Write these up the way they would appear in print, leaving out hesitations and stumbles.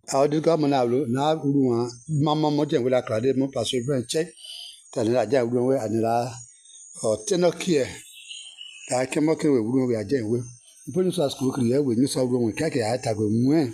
How did come now? Now, Mamma Mojan will accredit de mon passo check. Tell that Jan will and la or tenor care. I came working with room we are Jan will. The police was cooking here with New South Room Kaki. I tag with Muen.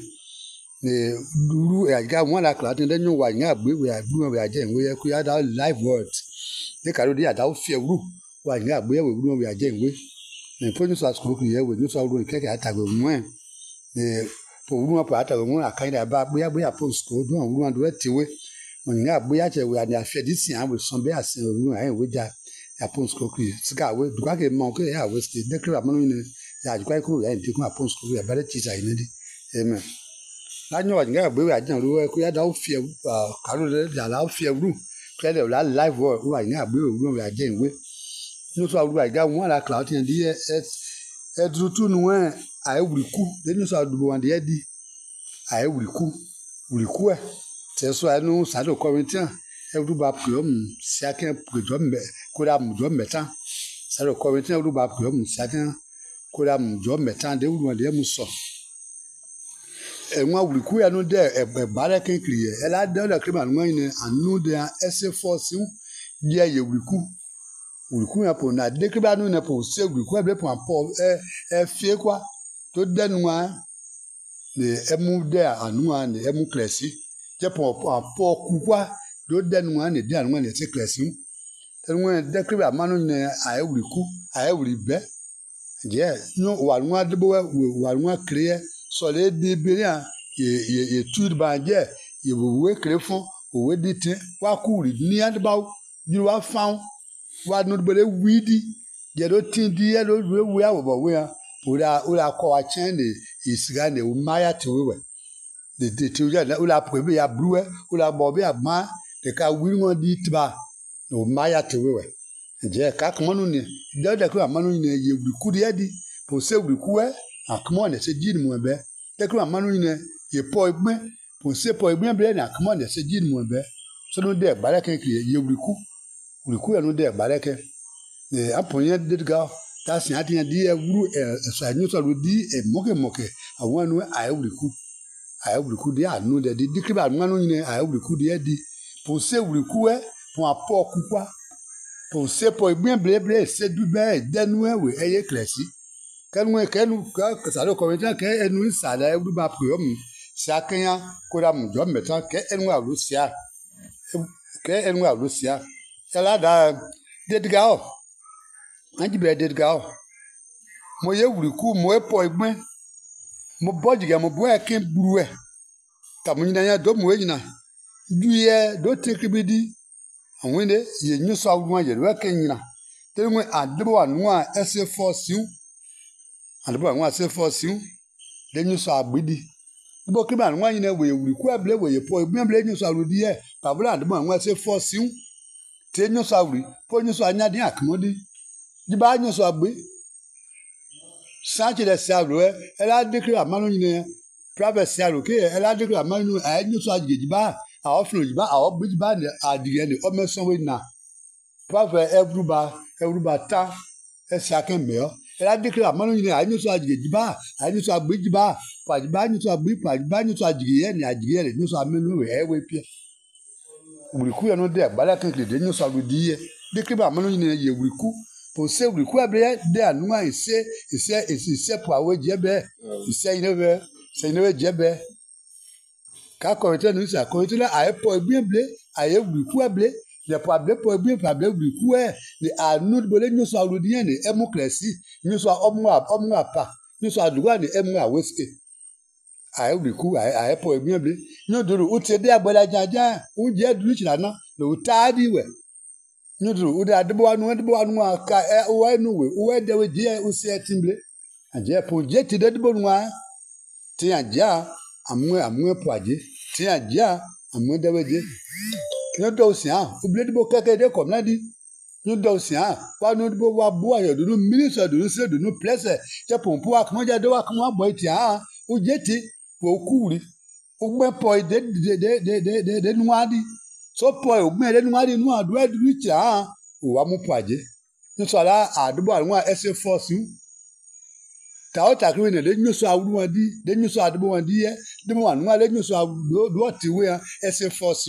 I got one account and then you were not we are doing we are Jan. We had our live words. They carried the adult fear room. Why not we are Jan with. The police was cooking here with New South Room Kaki. I tag with Muen. For woman part of one kind of bad we are post to do and woman do it away. When you have we are fed this year with some bears and with that post cookie. Cigar with Draggy Monkey, I was the crab moon. Yeah, quite cool and take my post cookie, a better cheese. I need it. Amen. I know I never we are young, we had out fear, Carol, the fear room. Credit that live work, who I now we are again with. No, so I got one cloud in the air. Drew two I will cool. Then you saw the one the eddy. I will cool. So I know Sado Corinthian. Every baptium, second, could have John Metan. Sado Corinthian, every baptium, second, could have John Metan. They would want them so. And what we could know there a barrack clear. And I done a criminal money and know there SF4 soon. Yeah, you will cool. We could upon that. They could have known upon say we could have upon Paul a fear. To then one the emu there and one the emu classy. Japan poor Kupa, do then one the dan one the classy. Then when the crib man I will cook, I will bet. Yes, no one the boy will one clear, so they did be ye two by there. You will wake telephone or wait it. What could it near about you have found what not but a weedy. You don't think the other way over where. Ula call a chain is gone the Maya to we. The children Ula Pubi a brewer, Ula Bobby a man, the car will not eat bar, no Maya to we. And Jack Monuni, the other Manuni, you could eddy, for so we cool, and come on, it's a gin mobe. The Manuni, ye point me, for say point me, and come on, it's a gin mobe. So no there, Baraka, you will cool no there, Baraka. The appointed did go. That's nothing. Dear, so I knew so would be a moke. I want where I will cook. I will cook there. No, that the decree about one I will cook the eddy. For say we cook for a poor cooper. For say, for being blade, said do bad, then where we a classy. Can we because I don't comment and we sad I will back home. Sakaya, Kodam, John Metal, and well, Lucia. And well, Lucia. Salada did go. Anti did go. Moye will cool more point. Mo body ga mo boy can brew. Tamunya do moyina. Do ye do take bidi. And when they ye new south one ye working na. Then when I do one SA4 soon. And the boy one SA4 soon. Then you saw bidi. The book man one in a way we quite blame where you point me blame you saw with the air. Pabla the man was SA4 soon. Tell you sorry. Put you saw not the accommodity. The bad news of be. Sanchez Salve, elle a déclaré à Manoune, Private Salve, elle a déclaré à Manoune, à nous soit du bas, à offrir du bas, à offrir du bas, à dire les hommes sont là. Private Evrubata, et chacun meilleur. Elle a déclaré à Manoune, à nous soit du bas, à nous soit du bas, pas du bas, nous soit du bas, nous soit du rien, à dire, nous soit menou, et oui, puis. Vous le coup, à nous dire, balak, nous soit du dire, déclaré à Manoune, il y a eu coup. Pour ce que vous avez dit à nous, c'est pour avoir diabète, c'est une diabète. Car quand nous sommes quand nous avons pour bien blé, ayez vous quoi blé, les pour blé pour bien pour blé vous quoi, les à nous de blé nous sommes l'odien les aimons classiques, nous sommes homme pas, nous sommes droit les aimons à ouest. Ayez vous quoi, ayez pour bien blé, nous de l'eau c'est des abois jaja, ou j'ai de l'eau là non, le tardi ouais. Nous devons nous ka ouais nous ouais de dire aussi timble anje pour dire ti de bonwa ti anja amwe poaje ti anja amwe de dire nous do si an oublier de bo keke de comme là dit nous do si an pa nous de bo wa bo ayo de nous ministre de nous c'est de nous place je pour comment ja de wa comment boy ti an o je ti pour couri o gbe po de noadi. So boy, me le nwa di nwa do edu cha o wa mu paje. Ni so la adubo àwọn SA4 si. ta ta kri ne le nyuso awuru wan di le nyuso adbo wan di ye de mo anu le nyuso do ti we ese force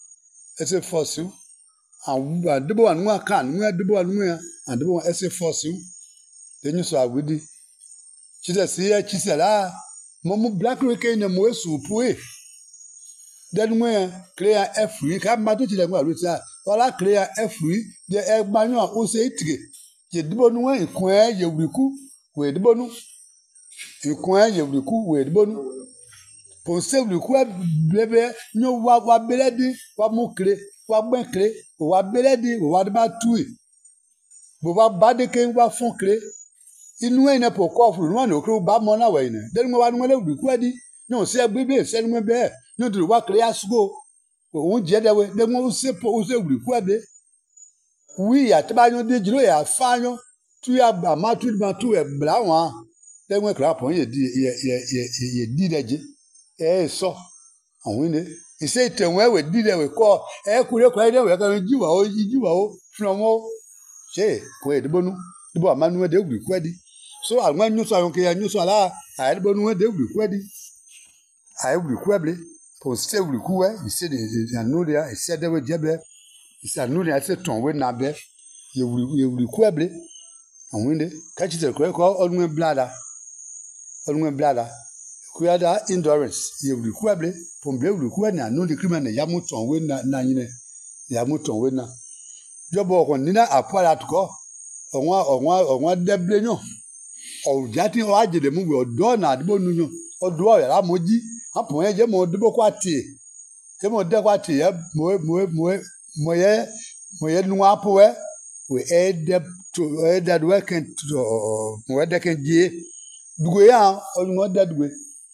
and adbo anu kan nu adbo anu ya adbo ese force le nyuso awudi chise si ya chise la mo black we ne mo esu pue de nu ya clear free ka ma to ti le gba lu ti wala clear free de egbanyo o se itire ye dbo nu wa ikun ye wuriku we dbo nu ikun ye wuriku we dbo nu po se wuriku blebe nyo wa beledi wa mukre wa gbenkre wa beledi wa ba tui bo ba bade ke wa fon kre inu ene po ko furu nu na okro ba mo na we ne de nu wa nu le wuriku adi nyo se gbebe se nu be nyo duru wa kre asugo o je de we de mo se wuriku ade wi ya te ba nyo de jiro ya fa nyo tu ya ba ma tu ba tu e bla wan de nwe kra pon ye di deje so awon ne ise tenwe we di de we ko kure ko de we ka jiwa o from o se ko e dibonu dibo amanu de wuri ku edi so àwọn nyu so àwọn ke ya nyu so ala a dibonu de wuri ku edi a wuri ku eble po se wuri ku we ise de anu de ise de we jebe ise anu de ise ton we na be ye wuri ku eble àwọn ne ka chi se ko olun blada kuyada endurance ye wuri ku eble po mbe wuri ku na anu de krima ne ya mu ton we na nyine ya mu ton we na jobo ko nina apara tuko onwa deble nyo o jati o ajede mu we odo na adbo nunyo odo o yara moji apon ye je mo debo kwati je mo de kwati ye mo ye nu apo we ede do ken to mo ede ken je dugo ya onwo de dugo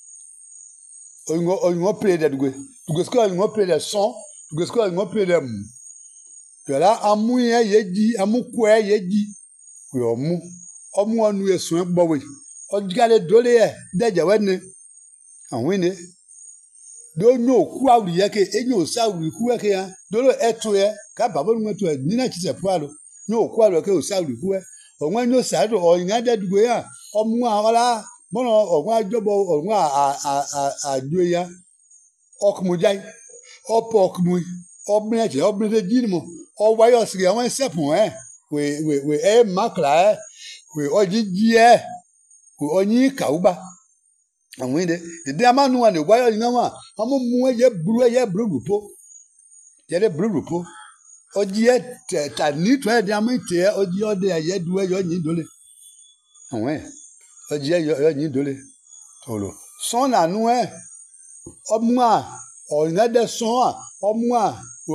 onwo play de dugo sko onwo play de son dugo sko onwo play de yara amu ye ji amu ko ye ji we omu anu esun gbowe ojigale dole ye deje wenne awon ne do nyo ku awuri ye ke enyo sa awuri ku ke ya dolo etu ye ka babo nu etu ni na chise pualo nyo ku awuri ke o sa awuri ku e onwa nyo sa do o yin ade dugo ya omu awala bono onwa ajobo onwa ajo ya okmujai opokmu obneje obneje jinimo o wayo sire awon sepun we makla we ojiji we onyi kauba awon de amanu wa ne wayo yin wa amu mu ye brurupo ye de brurupo oji ta ni to de amu te oji ode ye duwe yo yin dole awon oji yo yin dole tolo son anu omwa o yin de son omwa we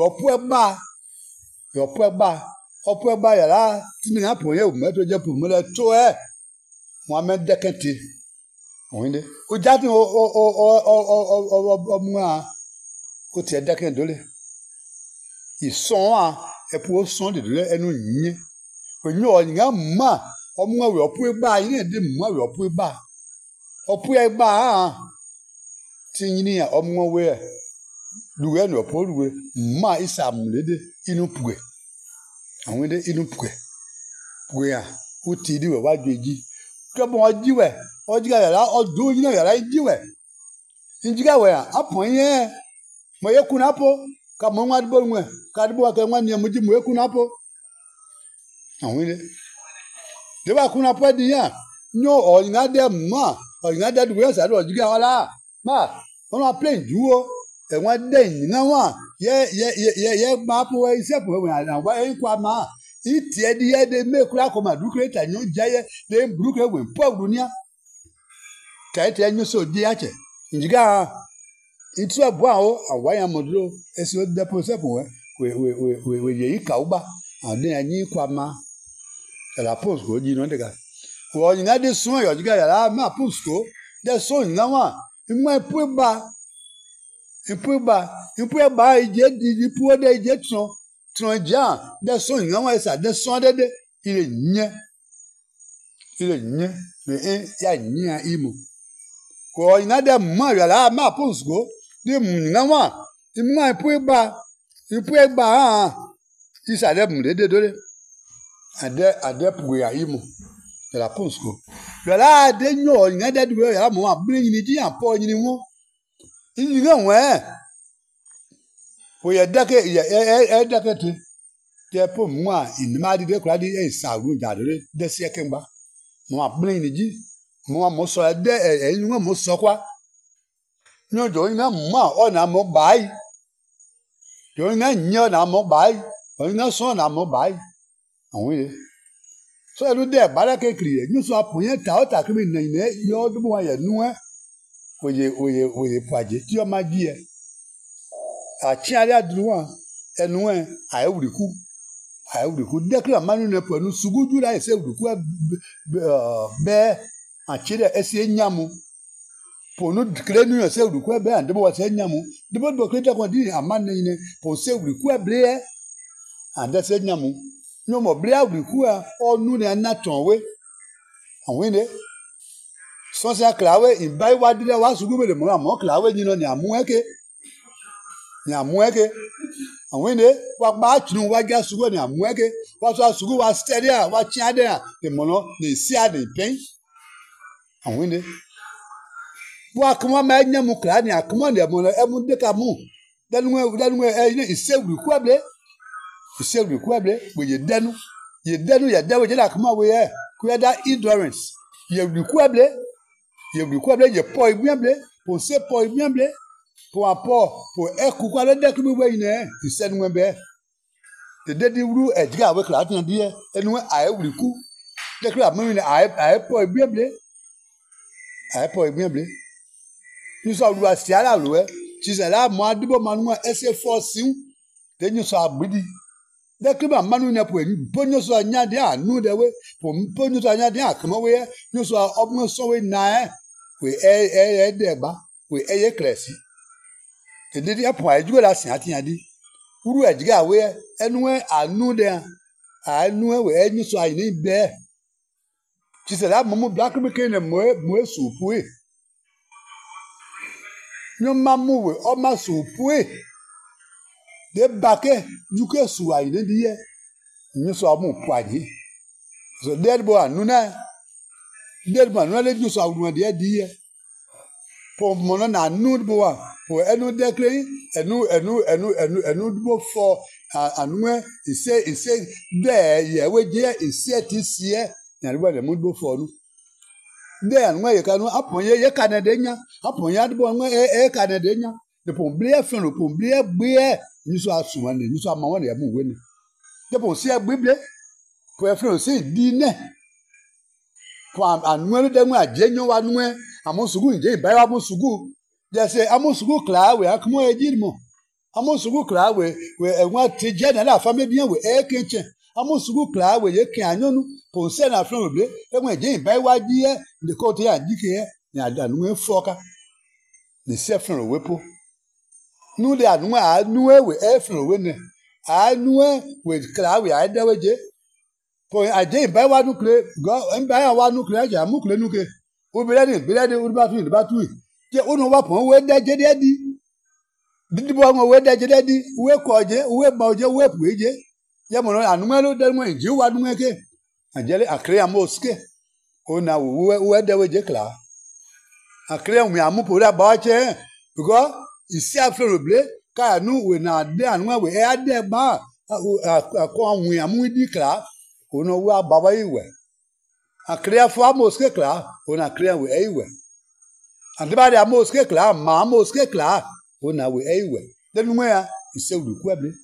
opo egba yara tini ha po ye o me to je po mo le to mo ame dekete winde o jati o mua o ti dekete dole ison epo son de dole enu yin o nyo o yin ma o mua we opo egba yin de mua we opo egba ti yin ya o mua we duwe no opo duwe ma isamulede inu pue àwọn de inu pue ya uti di we wa joji ke bon ojiwe ojiga yara odo yin yara jiwe injiga we apon ye mo ye kunapo ka mo nwa dbo nwe ka dbo ka nwa ni mo ji mo ye kunapo àwọn de ba kunapo di ya nyo o yin ade ma o yin ade duwe sa do ojiga wala ma on a plain juo e won de yin na wa ye ma po we ise po we na wa e kwa ma iti e di ye de me kura ko ma du creator nyo jaye de brukre we po dunia ta ite nyo so di ache njiga itu abo awo awaya modro esi o de po se po we ye ika uba ade anyi kwa ma la pose ko ji no de ga wo yin ade sun yo jiga ya ma pose ko de so yin na wa imo ipu ba ije di ipu de ije tron ja de so yin wa esa de so de ile nye me ya nya imo ko ina de mo ya la ma pose ko de mu na wa imo ipu ba isa de mu de dole ade pu ya imo la ponsko la de nyo nya de du ya mo abrin ni di apo ni wo ni ga won o ye dake e dake te po moi in ma di de kura di e sa ru ja de se kemba mo abrin ni ji mo so de e ni mo so kwa nyo jo ina mo o na mo bai jo ina nyo na mo bai o ina so na mo bai awon ye so elu de bara ke kriye nyu so apunye ta o ta kimi na ine yo do wa ye nu oye paje ti o ma ji e a chi ari adruwa enu a ewriku de kra manu ne panu suguju la ese ewriku be a chire ese nyamu ponu kre nu ese ewriku be ande bo se nyamu de bo do kre ta kon di amane ine pon se ewriku ble ande se nyamu no mo ble ewriku onu ne na tonwe awon ne so se klawe in bai wa dire wa sugu be mo klawe ni no ni amueke awon ne wa pa tunu wa ga sugu ni amueke wa so sugu wa steria wa chiade de mono ni sia de pen awon ne wa kuma ma nyamu kla ni akuma de mono emu de ka mu danu ni isewru ku able we ye danu ya dawo je la kuma we ye ku ya da endurance ye ru ku able ye po igbian ble po se po igbian ble po apo po eku kwa le de ku we yin isenu we be de di ru ejiga we kla tan die enu a ewri ku de kla mo ni a po igbian ble ni so ru asia la lo ti se la mo adibo manu ese force de ni so agbidi de kla manu ne po ni bonyo so anya de anu de we po bonyo so anya de akmo we ni so obmo so we na we de ba we ye klesi de di apo ajugo la sin ati adi uru ejiga we enu anu de anu we ni so ayi ni be ti se la mo black be ken mo supu no mamu we o ma supu de bake juke su ayi ni di ye ni so amu padi so de bo anu na de bo anu le ni so awu de di ye po mono na anu bo wa po enu de kle enu bo for anu ise de ye we je ise ti sie na ri bo de mu bo for nu de anu ye kanu aponye ye kanade nya aponye adbo anu kanade nya de po blie fun po blie gbe ni so asuwan ni so ma won de mu we ni de po si agbeble po e fun si di ne po anu de mu ajenyo wa nu amosugu nje ibai wa mosugu they say amosugu kla we akmo ejirmo amosugu kla we enwa teje na la family bien we ekenche amosugu kla we ye kin anyonu po se na fun oble enwa eje ibai wa di e de ko te adike ni adanu e foka ni se fun wepo nu de anu we e fun we ne anu we kla we adeweje po aje ibai wa nu kle go ibai wa nu kle aja mu kle nu ke obirade uribatu je onu wa pon we deje dedi didibo won we deje dedi we koje we ba oje we pueje je mo anu melo de mo nji wa nu eke ajele akre moske ona we dewe je kla akre mi amu po da ba che because isi afro ble ka nu we na de anu we e ade ba ko anwu amu di kla ono wa baba iwe akrea fo amoske kla ona krea we eiwe andeba de amoske kla ma amoske kla ona we eiwe denu me ya isewdu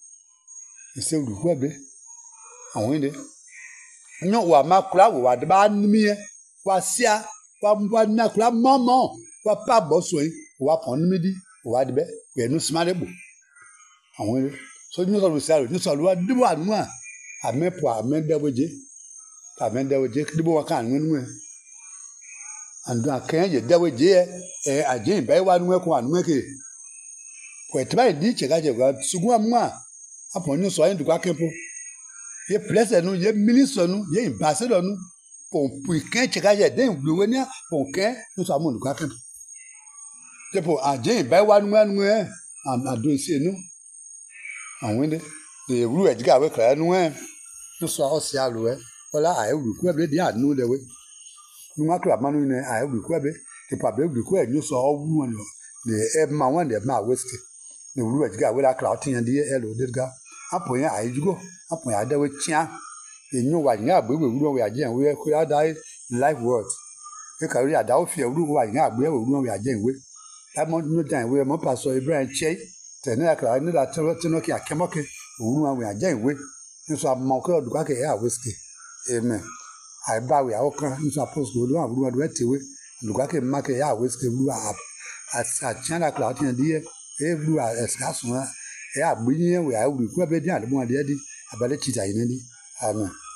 ku able awon inde nyo wa ma kla wa de ba nimi wa sia wa na kla momo wa pa bo so yi wa pon nimi di wa de be we nu smare bo awon inde so nyo so lu sia nyo so lu wa de bo anu amepo amendeweje dibo wa kan nwe andu akan je deweje ajin bai wa nwe ko anu ke ko etba di chega je gwa sugun amwa apon ni so yin du kwa kempo ye place nu ye minister nu ye ambassador nu pon puikan chega je den gbewe ni pon kan nu so amu du kwa kempo je po ajin bai wa nwe adu ise nu awon de the ru ejiga we kra nu nu so o si alu wala ai ru ku ebe di anu de we numa kra manu ne a we ku be the pabe we ku enyu so owu no the ma wan the ma waste ne wuru ajiga we la kra otin de elo de ga apo yan ajugo apo ya da we chia enyu wa nya agbe we wuru we aje we ku ya dai life world e ka ri ada o fi wuru wa nya agbe we wuru we aje we ta mo no dan we mo pastor Ibrahim che te ne kra ni da tino ki akemoke wuru we aje we nso ammo ko du ka ke ya waste amen I bow we all can suppose go down blue and tewe and go ke make ya waste blue up as a chana cloud in the e blue as gas one ya gbiyin we I will go be dia le mo de di abale chita yin ni amen